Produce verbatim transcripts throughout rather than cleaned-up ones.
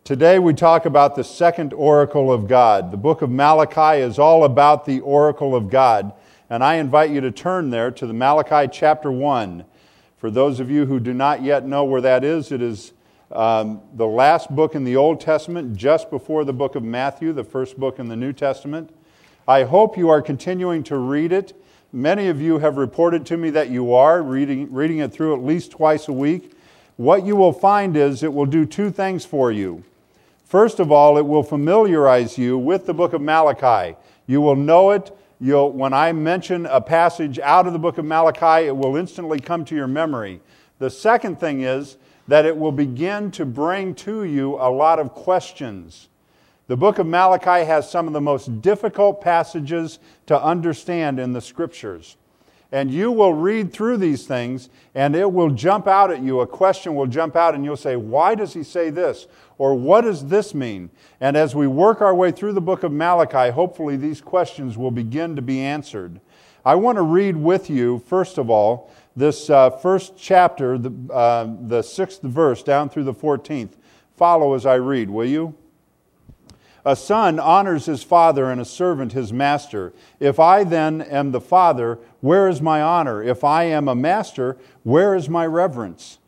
Today we talk about the second oracle of God. The book of Malachi is all about the oracle of God, and I invite you to turn there to the Malachi chapter one. For those of you who do not yet know where that is, it is um, the last book in the Old Testament, just before the book of Matthew, the first book in the New Testament. I hope you are continuing to read it. Many of you have reported to me that you are reading, reading it through at least twice a week. What you will find is it will do two things for you. First of all, it will familiarize you with the book of Malachi. You will know it. You'll, when I mention a passage out of the book of Malachi, it will instantly come to your memory. The second thing is that it will begin to bring to you a lot of questions. The book of Malachi has some of the most difficult passages to understand in the Scriptures. And you will read through these things, and it will jump out at you. A question will jump out, and you'll say, why does he say this? Or what does this mean? And as we work our way through the book of Malachi, hopefully these questions will begin to be answered. I want to read with you, first of all, this uh, first chapter, the, uh, the sixth verse, down through the fourteenth. Follow as I read, will you? A son honors his father and a servant his master. If I then am the father, where is my honor? If I am a master, where is my reverence?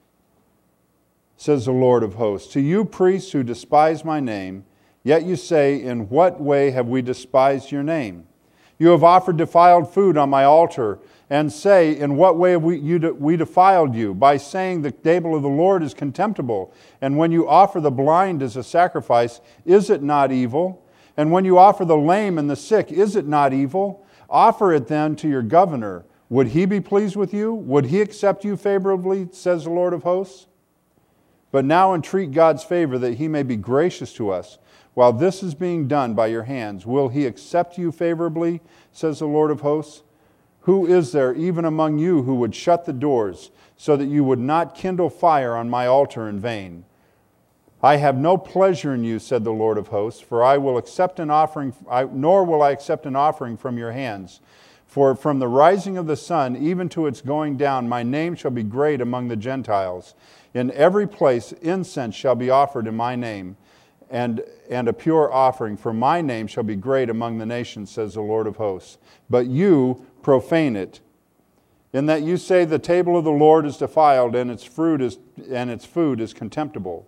Says the Lord of hosts. To you priests who despise my name, yet you say, in what way have we despised your name? You have offered defiled food on my altar, and say, in what way have we, you de- we defiled you? By saying the table of the Lord is contemptible, and when you offer the blind as a sacrifice, is it not evil? And when you offer the lame and the sick, is it not evil? Offer it then to your governor. Would he be pleased with you? Would he accept you favorably, says the Lord of hosts? But now entreat God's favor that he may be gracious to us. While this is being done by your hands, will he accept you favorably, says the Lord of hosts? Who is there even among you who would shut the doors so that you would not kindle fire on my altar in vain? I have no pleasure in you, said the Lord of hosts, for I will accept an offering, I, nor will I accept an offering from your hands. For from the rising of the sun even to its going down, my name shall be great among the Gentiles. In every place incense shall be offered in my name, and, and a pure offering, for my name shall be great among the nations, says the Lord of hosts. But you profane it, in that you say the table of the Lord is defiled, and its fruit is and its food is contemptible.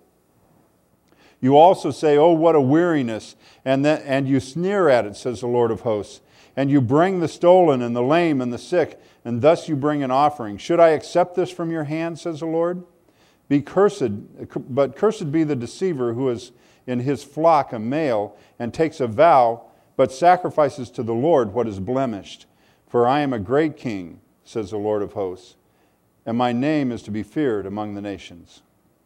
You also say, oh, what a weariness, and that, and you sneer at it, says the Lord of hosts. And you bring the stolen and the lame and the sick, and thus you bring an offering. Should I accept this from your hand, says the Lord? Be cursed, but cursed be the deceiver who is in his flock a male, and takes a vow, but sacrifices to the Lord what is blemished. For I am a great king, says the Lord of hosts, and my name is to be feared among the nations.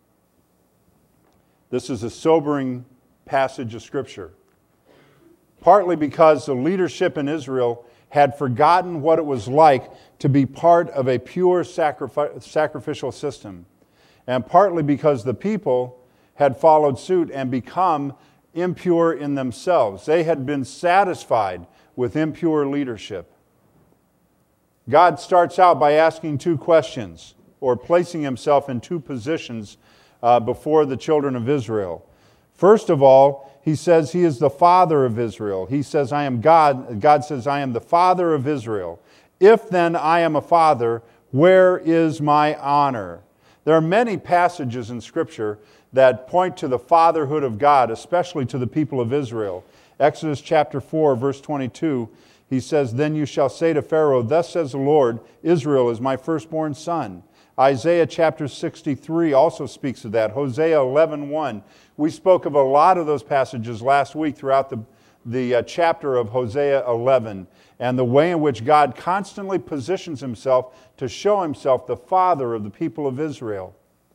This is a sobering passage of Scripture, partly because the leadership in Israel had forgotten what it was like to be part of a pure sacrific- sacrificial system, and partly because the people had followed suit and become impure in themselves. They had been satisfied with impure leadership. God starts out by asking two questions, or placing himself in two positions uh, before the children of Israel. First of all, he says he is the father of Israel. He says, I am God. God says, I am the father of Israel. If then I am a father, where is my honor? There are many passages in Scripture that point to the fatherhood of God, especially to the people of Israel. Exodus chapter four, verse twenty-two, he says, then you shall say to Pharaoh, thus says the Lord, Israel is my firstborn son. Isaiah chapter sixty-three also speaks of that. Hosea eleven one. We spoke of a lot of those passages last week throughout the, the uh, chapter of Hosea eleven, and the way in which God constantly positions himself to show himself the father of the people of Israel.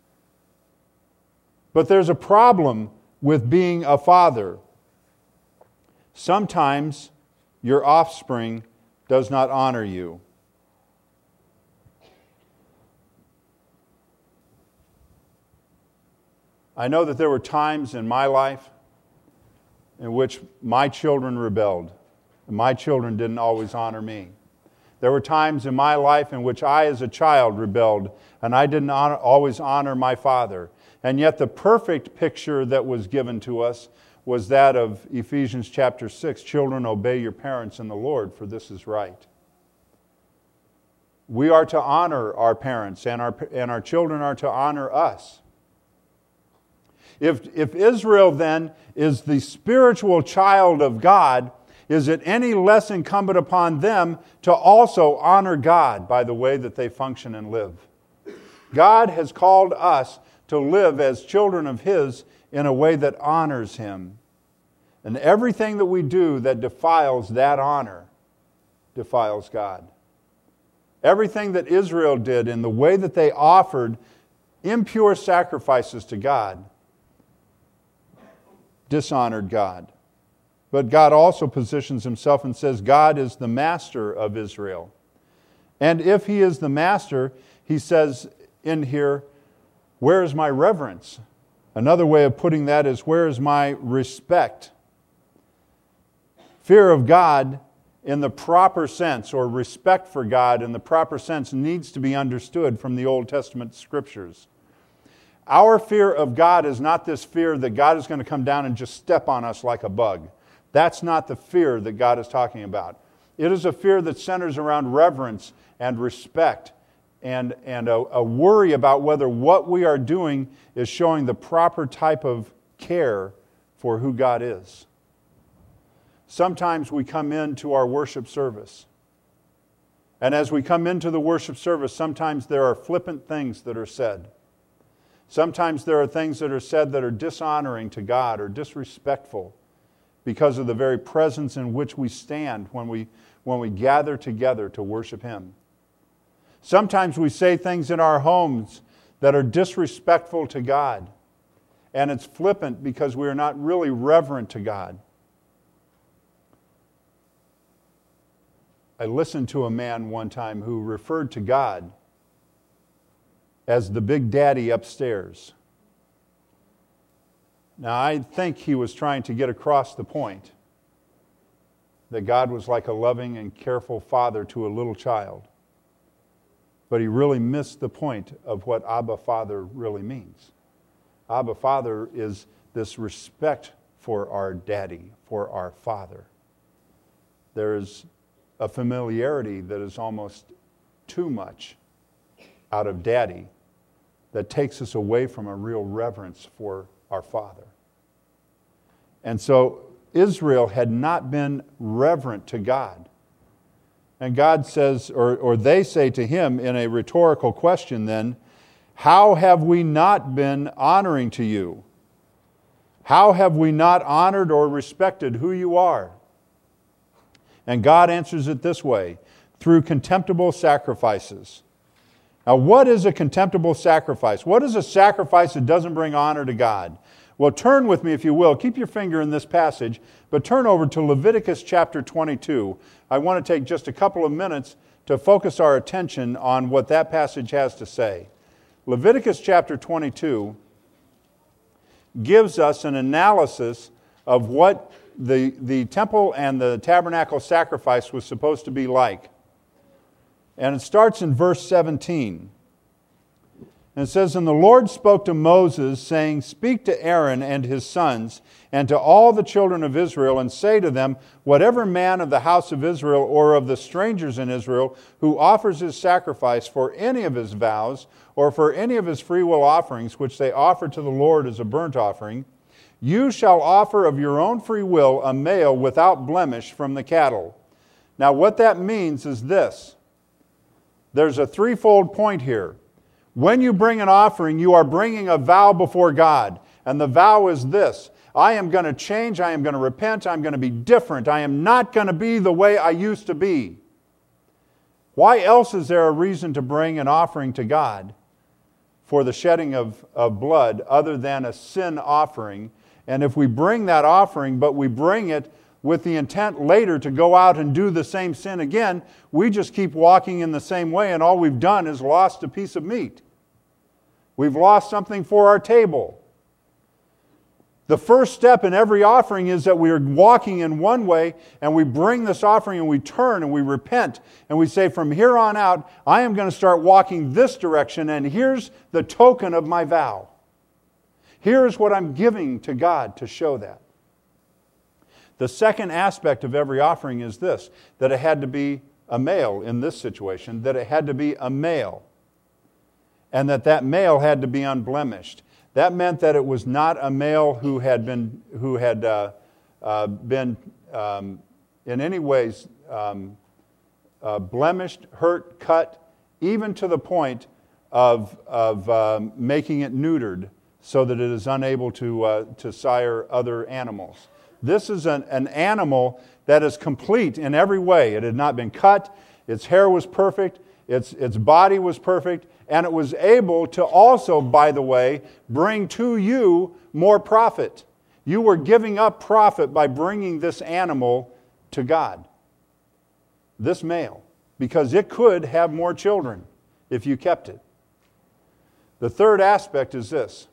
But there's a problem with being a father. Sometimes your offspring does not honor you. I know that there were times in my life in which my children rebelled, and my children didn't always honor me. There were times in my life in which I, as a child, rebelled, and I didn't honor, always honor my father. And yet the perfect picture that was given to us was that of Ephesians chapter six, children, obey your parents in the Lord, for this is right. We are to honor our parents, and our, and our children are to honor us. If, if Israel then is the spiritual child of God, is it any less incumbent upon them to also honor God by the way that they function and live? God has called us to live as children of His in a way that honors Him. And everything that we do that defiles that honor defiles God. Everything that Israel did in the way that they offered impure sacrifices to God dishonored God. But God also positions Himself and says God is the master of Israel. And if He is the master, He says in here, where is my reverence? Another way of putting that is, where is my respect? Fear of God in the proper sense, or respect for God in the proper sense, needs to be understood from the Old Testament Scriptures. Our fear of God is not this fear that God is going to come down and just step on us like a bug. That's not the fear that God is talking about. It is a fear that centers around reverence and respect and, and a, a worry about whether what we are doing is showing the proper type of care for who God is. Sometimes we come into our worship service, and as we come into the worship service, sometimes there are flippant things that are said. Sometimes there are things that are said that are dishonoring to God or disrespectful because of the very presence in which we stand when we, when we gather together to worship Him. Sometimes we say things in our homes that are disrespectful to God, and it's flippant because we are not really reverent to God. I listened to a man one time who referred to God as the big daddy upstairs. Now, I think he was trying to get across the point that God was like a loving and careful father to a little child. But he really missed the point of what Abba Father really means. Abba Father is this respect for our daddy, for our father. There is a familiarity that is almost too much out of daddy that takes us away from a real reverence for our Father. And so Israel had not been reverent to God. And God says, or, or they say to Him in a rhetorical question then, how have we not been honoring to you? How have we not honored or respected who you are? And God answers it this way, through contemptible sacrifices. Now, what is a contemptible sacrifice? What is a sacrifice that doesn't bring honor to God? Well, turn with me, if you will. Keep your finger in this passage, but turn over to Leviticus chapter twenty-two. I want to take just a couple of minutes to focus our attention on what that passage has to say. Leviticus chapter twenty-two gives us an analysis of what the, the temple and the tabernacle sacrifice was supposed to be like. And it starts in verse seventeen. And it says, And the Lord spoke to Moses, saying, Speak to Aaron and his sons, and to all the children of Israel, and say to them, Whatever man of the house of Israel, or of the strangers in Israel, who offers his sacrifice for any of his vows, or for any of his freewill offerings, which they offer to the Lord as a burnt offering, you shall offer of your own free will a male without blemish from the cattle. Now what that means is this. There's a threefold point here. When you bring an offering, you are bringing a vow before God. And the vow is this. I am going to change. I am going to repent. I'm going to be different. I am not going to be the way I used to be. Why else is there a reason to bring an offering to God for the shedding of, of blood other than a sin offering? And if we bring that offering, but we bring it with the intent later to go out and do the same sin again, we just keep walking in the same way, and all we've done is lost a piece of meat. We've lost something for our table. The first step in every offering is that we are walking in one way, and we bring this offering and we turn and we repent, and we say, from here on out, I am going to start walking this direction, and here's the token of my vow. Here's what I'm giving to God to show that. The second aspect of every offering is this, that it had to be a male in this situation, that it had to be a male, and that that male had to be unblemished. That meant that it was not a male who had been who had uh, uh, been um, in any ways um, uh, blemished, hurt, cut, even to the point of of um, making it neutered, so that it is unable to uh, to sire other animals. This is an, an animal that is complete in every way. It had not been cut. Its hair was perfect. Its its body was perfect. And it was able to also, by the way, bring to you more profit. You were giving up profit by bringing this animal to God. This male. Because it could have more children if you kept it. The third aspect is this.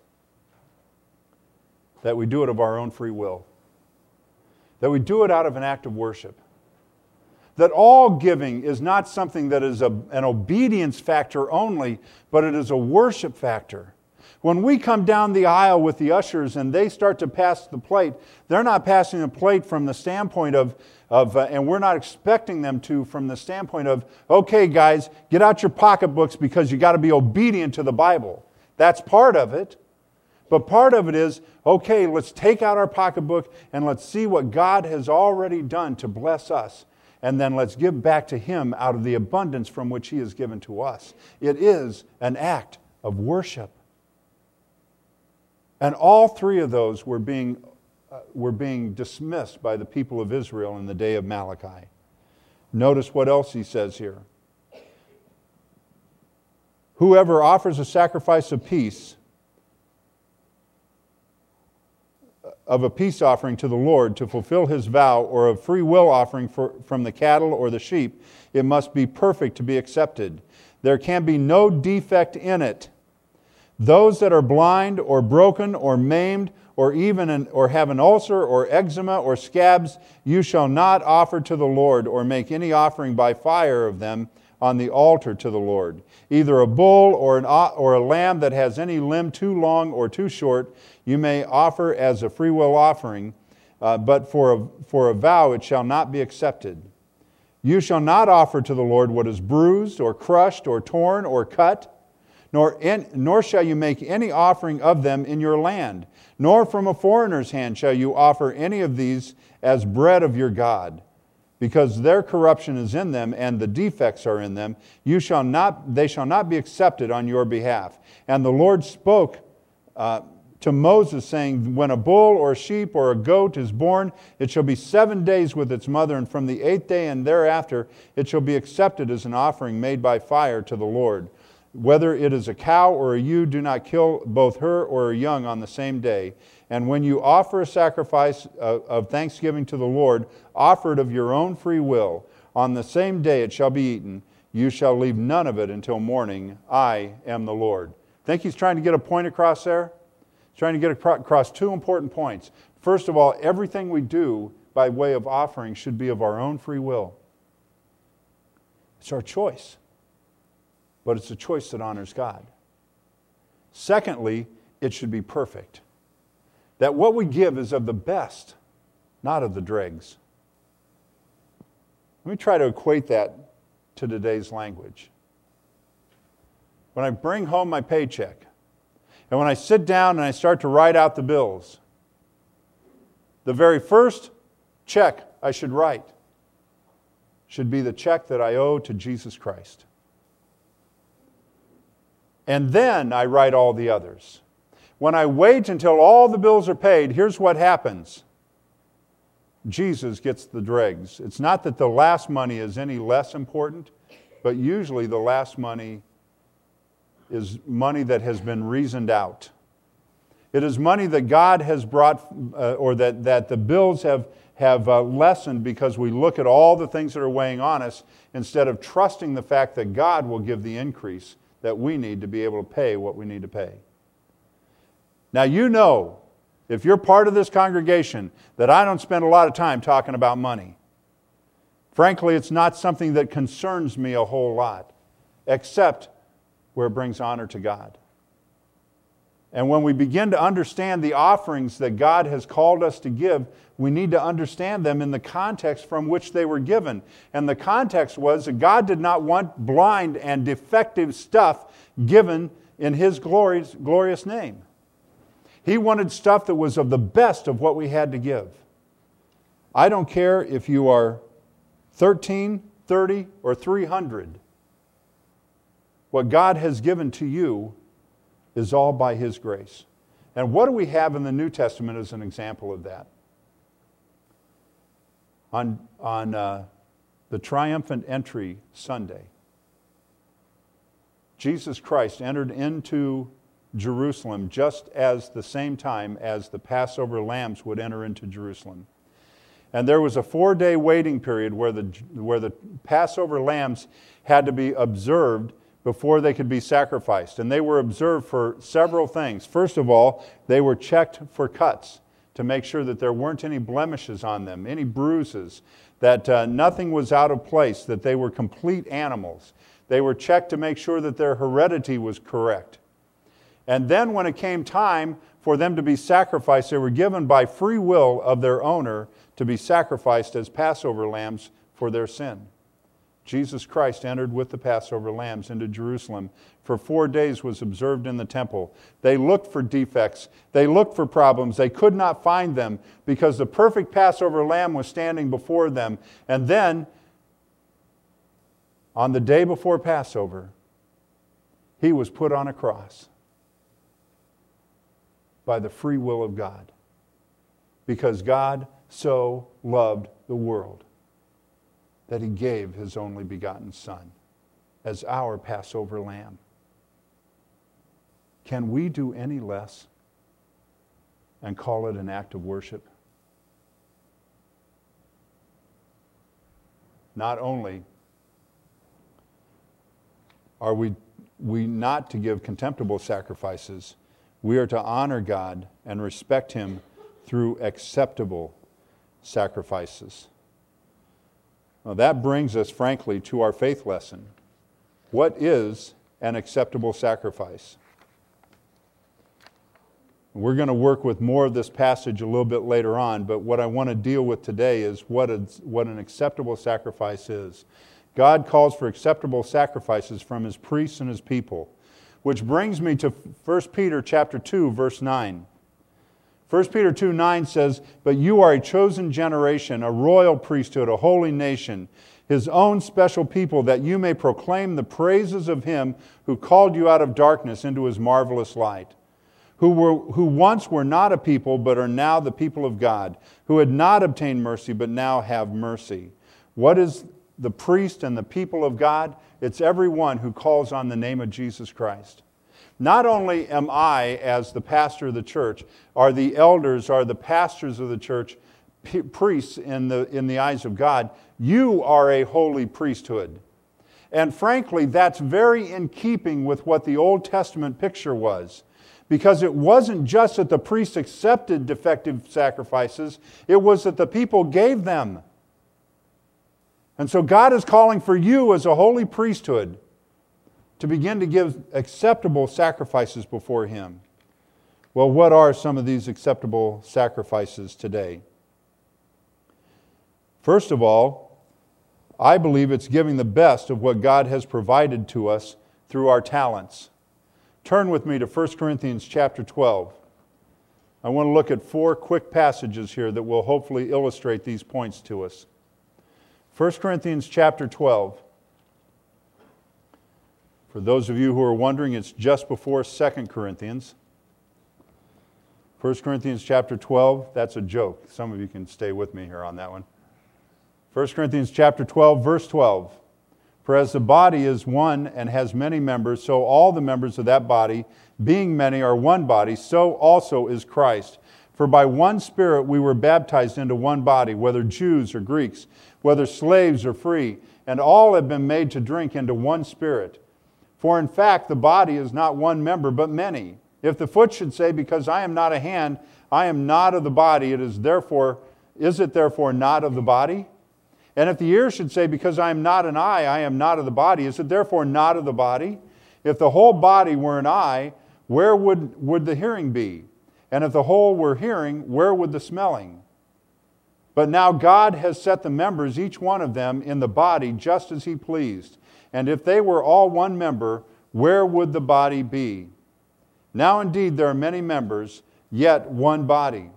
That we do it of our own free will. That we do it out of an act of worship. That all giving is not something that is a, an obedience factor only, but it is a worship factor. When we come down the aisle with the ushers and they start to pass the plate, they're not passing the plate from the standpoint of, of uh, and we're not expecting them to from the standpoint of, okay guys, get out your pocketbooks because you got to be obedient to the Bible. That's part of it. But part of it is, okay, let's take out our pocketbook and let's see what God has already done to bless us. And then let's give back to Him out of the abundance from which He has given to us. It is an act of worship. And all three of those were being, uh, were being dismissed by the people of Israel in the day of Malachi. Notice what else he says here. Whoever offers a sacrifice of peace, of a peace offering to the Lord to fulfill his vow, or a free will offering for, from the cattle or the sheep, it must be perfect to be accepted. There can be no defect in it. Those that are blind or broken or maimed or even an, or have an ulcer or eczema or scabs, you shall not offer to the Lord or make any offering by fire of them on the altar to the Lord. Either a bull or an or a lamb that has any limb too long or too short, you may offer as a freewill offering, uh, but for a, for a vow it shall not be accepted. You shall not offer to the Lord what is bruised or crushed or torn or cut, nor in, nor shall you make any offering of them in your land, nor from a foreigner's hand shall you offer any of these as bread of your God. Because their corruption is in them and the defects are in them, you shall not, they shall not be accepted on your behalf. And the Lord spoke uh, to Moses, saying, when a bull or a sheep or a goat is born, it shall be seven days with its mother, and from the eighth day and thereafter it shall be accepted as an offering made by fire to the Lord. Whether it is a cow or a ewe, do not kill both her or her young on the same day. And when you offer a sacrifice of thanksgiving to the Lord, offer it of your own free will. On the same day it shall be eaten. You shall leave none of it until morning. I am the Lord. Think he's trying to get a point across there? He's trying to get across two important points. First of all, everything we do by way of offering should be of our own free will. It's our choice. But it's a choice that honors God. Secondly, it should be perfect. That what we give is of the best, not of the dregs. Let me try to equate that to today's language. When I bring home my paycheck, and when I sit down and I start to write out the bills, the very first check I should write should be the check that I owe to Jesus Christ. And then I write all the others. When I wait until all the bills are paid, here's what happens. Jesus gets the dregs. It's not that the last money is any less important, but usually the last money is money that has been reasoned out. It is money that God has brought, uh, or that, that the bills have, have uh, lessened because we look at all the things that are weighing on us instead of trusting the fact that God will give the increase that we need to be able to pay what we need to pay. Now you know, if you're part of this congregation, that I don't spend a lot of time talking about money. Frankly, it's not something that concerns me a whole lot, except where it brings honor to God. And when we begin to understand the offerings that God has called us to give, we need to understand them in the context from which they were given. And the context was that God did not want blind and defective stuff given in His glorious, glorious name. He wanted stuff that was of the best of what we had to give. I don't care if you are thirteen, thirty, or three hundred. What God has given to you is all by His grace. And what do we have in the New Testament as an example of that? On, on uh, the triumphant entry Sunday, Jesus Christ entered into Jerusalem just as the same time as the Passover lambs would enter into Jerusalem. And there was a four-day waiting period where the, where the Passover lambs had to be observed before they could be sacrificed. And they were observed for several things. First of all, they were checked for cuts to make sure that there weren't any blemishes on them, any bruises, that uh, nothing was out of place, that they were complete animals. They were checked to make sure that their heredity was correct. And then when it came time for them to be sacrificed, they were given by free will of their owner to be sacrificed as Passover lambs for their sin. Jesus Christ entered with the Passover lambs into Jerusalem. For four days was observed in the temple. They looked for defects. They looked for problems. They could not find them because the perfect Passover lamb was standing before them. And then, on the day before Passover, He was put on a cross by the free will of God. Because God so loved the world that He gave His only begotten Son as our Passover lamb. Can we do any less and call it an act of worship? Not only are we, we not to give contemptible sacrifices, we are to honor God and respect Him through acceptable sacrifices. Now that brings us, frankly, to our faith lesson. What is an acceptable sacrifice? We're going to work with more of this passage a little bit later on, but what I want to deal with today is what, a, what an acceptable sacrifice is. God calls for acceptable sacrifices from His priests and His people, which brings me to First Peter chapter two, verse nine. First Peter two nine says, "But you are a chosen generation, a royal priesthood, a holy nation, His own special people, that you may proclaim the praises of Him who called you out of darkness into His marvelous light, who were who once were not a people, but are now the people of God, who had not obtained mercy, but now have mercy." What is the priest and the people of God? It's everyone who calls on the name of Jesus Christ. Not only am I, as the pastor of the church, are the elders, are the pastors of the church, p- priests in the, in the eyes of God, you are a holy priesthood. And frankly, that's very in keeping with what the Old Testament picture was. Because it wasn't just that the priests accepted defective sacrifices, it was that the people gave them. And so God is calling for you as a holy priesthood to begin to give acceptable sacrifices before Him. Well, what are some of these acceptable sacrifices today? First of all, I believe it's giving the best of what God has provided to us through our talents. Turn with me to First Corinthians chapter twelve. I want to look at four quick passages here that will hopefully illustrate these points to us. First Corinthians chapter twelve. For those of you who are wondering, it's just before Second Corinthians. First Corinthians chapter twelve, that's a joke. Some of you can stay with me here on that one. First Corinthians chapter twelve, verse twelve. "For as the body is one and has many members, so all the members of that body, being many, are one body, so also is Christ. For by one Spirit we were baptized into one body, whether Jews or Greeks, whether slaves or free, and all have been made to drink into one Spirit. For in fact, the body is not one member, but many. If the foot should say, because I am not a hand, I am not of the body, it is therefore, is it therefore not of the body? And if the ear should say, because I am not an eye, I am not of the body, is it therefore not of the body? If the whole body were an eye, where would, would the hearing be? And if the whole were hearing, where would the smelling? But now God has set the members, each one of them, in the body just as He pleased. And if they were all one member, where would the body be? Now indeed there are many members, yet one body.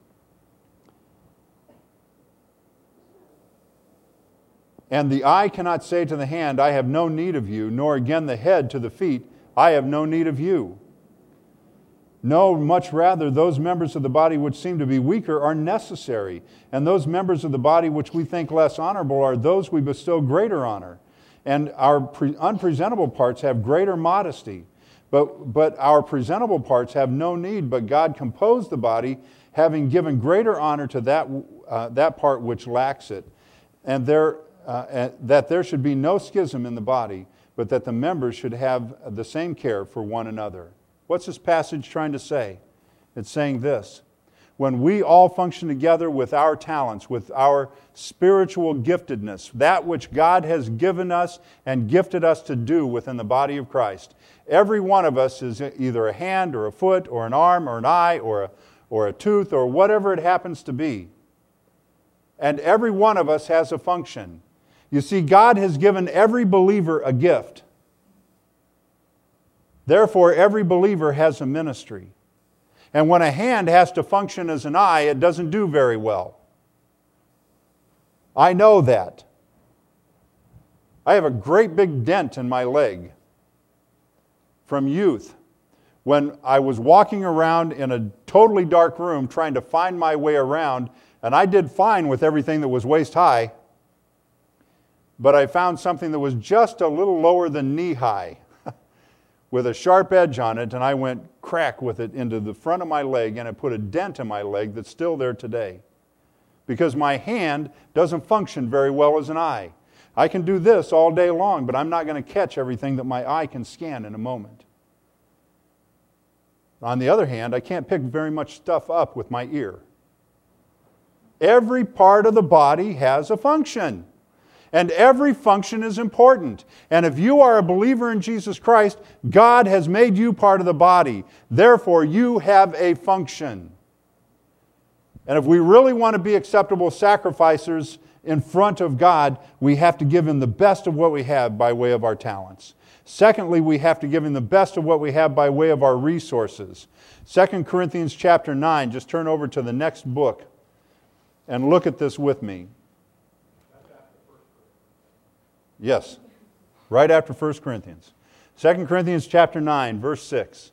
And the eye cannot say to the hand, I have no need of you, nor again the head to the feet, I have no need of you. No, much rather, those members of the body which seem to be weaker are necessary, and those members of the body which we think less honorable are those we bestow greater honor. And our pre- unpresentable parts have greater modesty, but, but our presentable parts have no need, but God composed the body, having given greater honor to that, uh, that part which lacks it, and there, uh, that there should be no schism in the body, but that the members should have the same care for one another. What's this passage trying to say? It's saying this. When we all function together with our talents, with our spiritual giftedness, that which God has given us and gifted us to do within the body of Christ, every one of us is either a hand or a foot or an arm or an eye or a, or a tooth or whatever it happens to be. And every one of us has a function. You see, God has given every believer a gift. Therefore, every believer has a ministry. And when a hand has to function as an eye, it doesn't do very well. I know that. I have a great big dent in my leg from youth when I was walking around in a totally dark room trying to find my way around, and I did fine with everything that was waist high, but I found something that was just a little lower than knee high, with a sharp edge on it, and I went crack with it into the front of my leg, and it put a dent in my leg that's still there today. Because my hand doesn't function very well as an eye. I can do this all day long, but I'm not going to catch everything that my eye can scan in a moment. On the other hand, I can't pick very much stuff up with my ear. Every part of the body has a function. And every function is important. And if you are a believer in Jesus Christ, God has made you part of the body. Therefore, you have a function. And if we really want to be acceptable sacrificers in front of God, we have to give Him the best of what we have by way of our talents. Secondly, we have to give Him the best of what we have by way of our resources. Second Corinthians chapter nine, just turn over to the next book and look at this with me. Yes, right after First Corinthians. Second Corinthians chapter nine, verse six.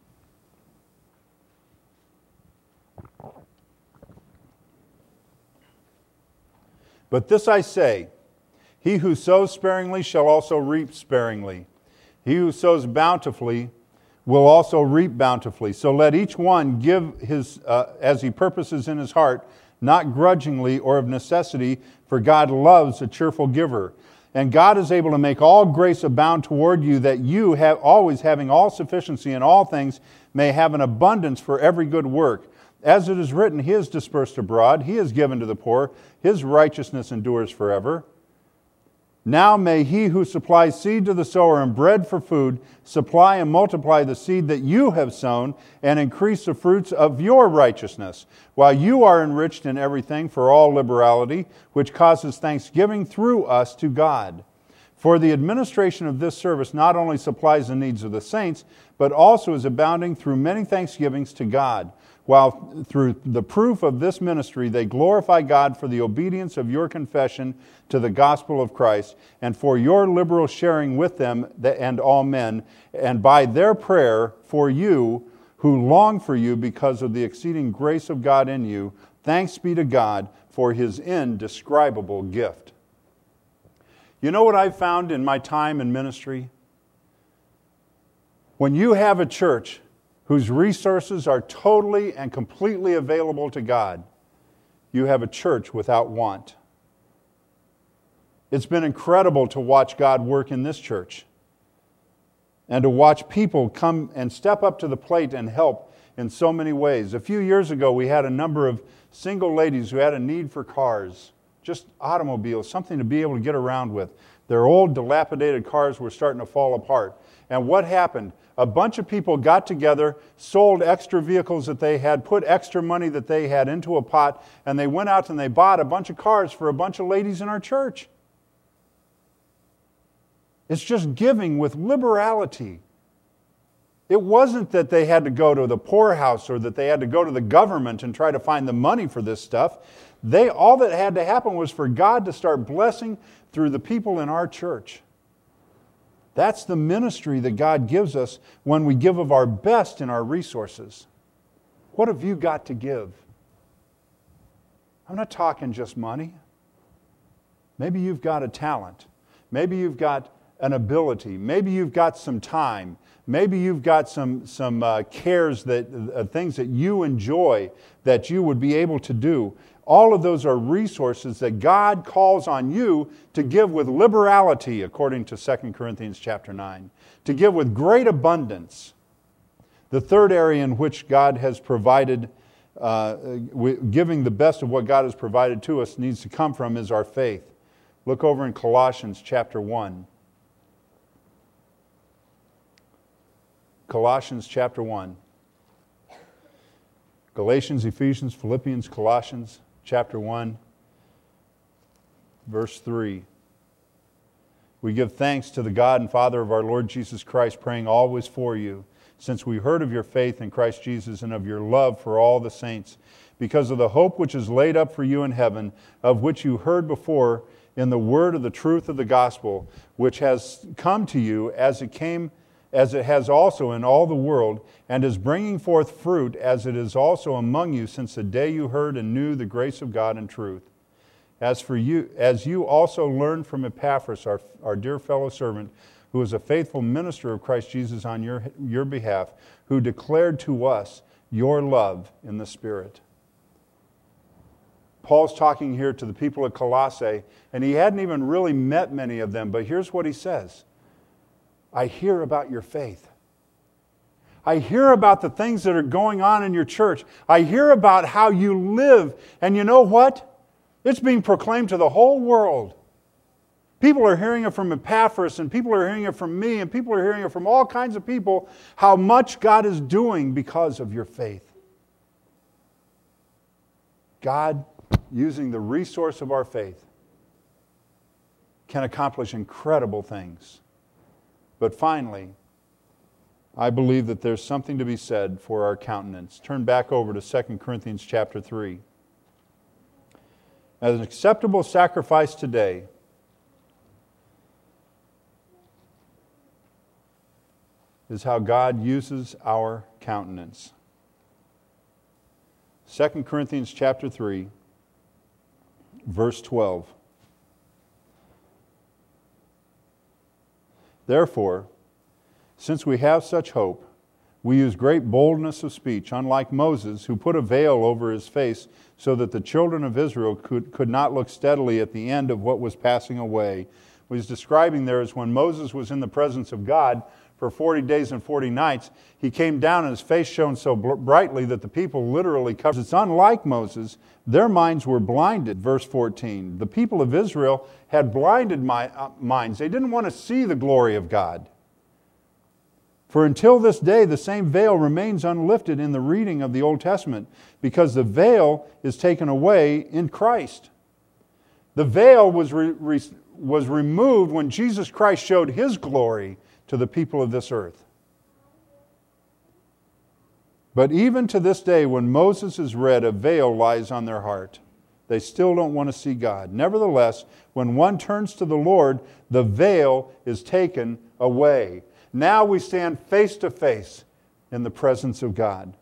But this I say, he who sows sparingly shall also reap sparingly. He who sows bountifully will also reap bountifully. So let each one give his uh, as he purposes in his heart, not grudgingly or of necessity, for God loves a cheerful giver. And God is able to make all grace abound toward you, that you, have always having all sufficiency in all things, may have an abundance for every good work. As it is written, He is dispersed abroad, He is given to the poor, His righteousness endures forever. Now may He who supplies seed to the sower and bread for food supply and multiply the seed that you have sown and increase the fruits of your righteousness, while you are enriched in everything for all liberality, which causes thanksgiving through us to God. For the administration of this service not only supplies the needs of the saints, but also is abounding through many thanksgivings to God, while through the proof of this ministry they glorify God for the obedience of your confession to the gospel of Christ, and for your liberal sharing with them and all men, and by their prayer for you who long for you because of the exceeding grace of God in you. Thanks be to God for His indescribable gift. You know what I've found in my time in ministry? When you have a church whose resources are totally and completely available to God, you have a church without want. It's been incredible to watch God work in this church and to watch people come and step up to the plate and help in so many ways. A few years ago, we had a number of single ladies who had a need for cars, just automobiles, something to be able to get around with. Their old, dilapidated cars were starting to fall apart. And what happened? A bunch of people got together, sold extra vehicles that they had, put extra money that they had into a pot, and they went out and they bought a bunch of cars for a bunch of ladies in our church. It's just giving with liberality. It wasn't that they had to go to the poorhouse or that they had to go to the government and try to find the money for this stuff. They, all that had to happen was for God to start blessing through the people in our church. That's the ministry that God gives us when we give of our best in our resources. What have you got to give? I'm not talking just money. Maybe you've got a talent. Maybe you've got an ability. Maybe you've got some time. Maybe you've got some, some uh, cares, that uh, things that you enjoy that you would be able to do. All of those are resources that God calls on you to give with liberality, according to Second Corinthians chapter nine. To give with great abundance. The third area in which God has provided, uh, giving the best of what God has provided to us needs to come from is our faith. Look over in Colossians chapter one. Colossians chapter one. Galatians, Ephesians, Philippians, Colossians chapter one, verse three. We give thanks to the God and Father of our Lord Jesus Christ, praying always for you, since we heard of your faith in Christ Jesus and of your love for all the saints, because of the hope which is laid up for you in heaven, of which you heard before in the word of the truth of the gospel, which has come to you as it came as it has also in all the world, and is bringing forth fruit, as it is also among you, since the day you heard and knew the grace of God in truth. As for you, as you also learned from Epaphras, our, our dear fellow servant, who is a faithful minister of Christ Jesus on your, your behalf, who declared to us your love in the Spirit. Paul's talking here to the people of Colossae, and he hadn't even really met many of them, but here's what he says. I hear about your faith. I hear about the things that are going on in your church. I hear about how you live. And you know what? It's being proclaimed to the whole world. People are hearing it from Epaphras, and people are hearing it from me, and people are hearing it from all kinds of people, how much God is doing because of your faith. God, using the resource of our faith, can accomplish incredible things. But finally, I believe that there's something to be said for our countenance. Turn back over to Second Corinthians chapter three. As an acceptable sacrifice today is how God uses our countenance. Second Corinthians chapter three, verse twelve. Therefore, since we have such hope, we use great boldness of speech, unlike Moses, who put a veil over his face so that the children of Israel could, could not look steadily at the end of what was passing away. What he's describing there is when Moses was in the presence of God for forty days and forty nights, he came down and his face shone so brightly that the people literally covered. It's unlike Moses. Their minds were blinded. Verse fourteen. The people of Israel had blinded my, uh, minds. They didn't want to see the glory of God. For until this day, the same veil remains unlifted in the reading of the Old Testament, because the veil is taken away in Christ. The veil was, re- re- was removed when Jesus Christ showed His glory to the people of this earth. But even to this day, when Moses is read, a veil lies on their heart. They still don't want to see God. Nevertheless, when one turns to the Lord, the veil is taken away. Now we stand face to face in the presence of God.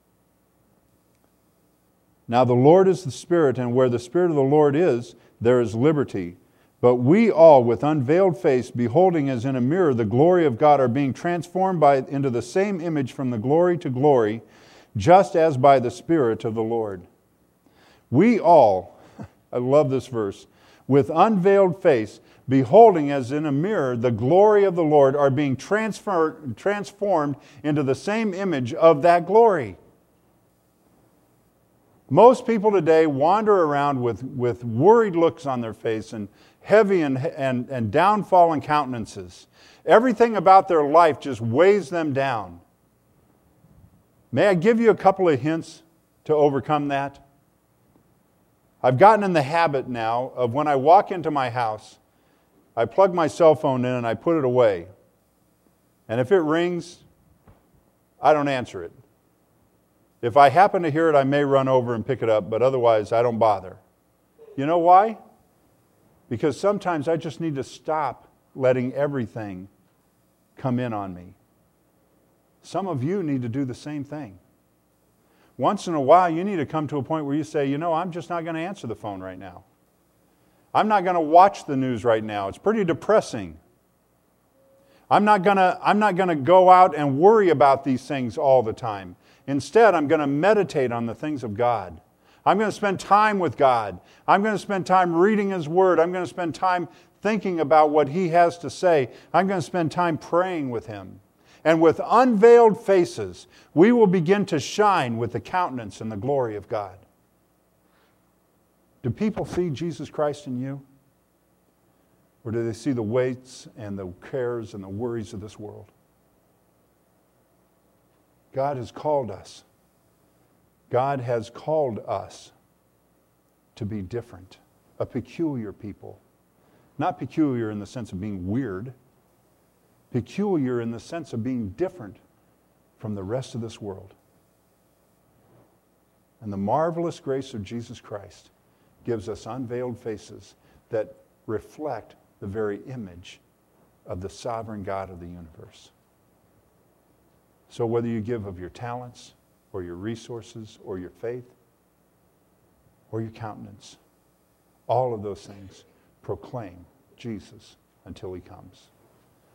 Now the Lord is the Spirit, and where the Spirit of the Lord is, there is liberty. But we all, with unveiled face, beholding as in a mirror the glory of God, are being transformed by into the same image from the glory to glory, just as by the Spirit of the Lord. We all, I love this verse, with unveiled face, beholding as in a mirror the glory of the Lord, are being transfer, transformed into the same image of that glory. Most people today wander around with, with worried looks on their face and heavy and, and, and downfallen countenances. Everything about their life just weighs them down. May I give you a couple of hints to overcome that? I've gotten in the habit now of when I walk into my house, I plug my cell phone in and I put it away. And if it rings, I don't answer it. If I happen to hear it, I may run over and pick it up, but otherwise I don't bother. You know why? Because sometimes I just need to stop letting everything come in on me. Some of you need to do the same thing. Once in a while, you need to come to a point where you say, you know, I'm just not going to answer the phone right now. I'm not going to watch the news right now. It's pretty depressing. I'm not going to, I'm not going to go out and worry about these things all the time. Instead, I'm going to meditate on the things of God. I'm going to spend time with God. I'm going to spend time reading His Word. I'm going to spend time thinking about what He has to say. I'm going to spend time praying with Him. And with unveiled faces, we will begin to shine with the countenance and the glory of God. Do people see Jesus Christ in you? Or do they see the weights and the cares and the worries of this world? God has called us. God has called us to be different, a peculiar people. Not peculiar in the sense of being weird, peculiar in the sense of being different from the rest of this world. And the marvelous grace of Jesus Christ gives us unveiled faces that reflect the very image of the sovereign God of the universe. So whether you give of your talents or your resources or your faith or your countenance, all of those things proclaim Jesus until He comes.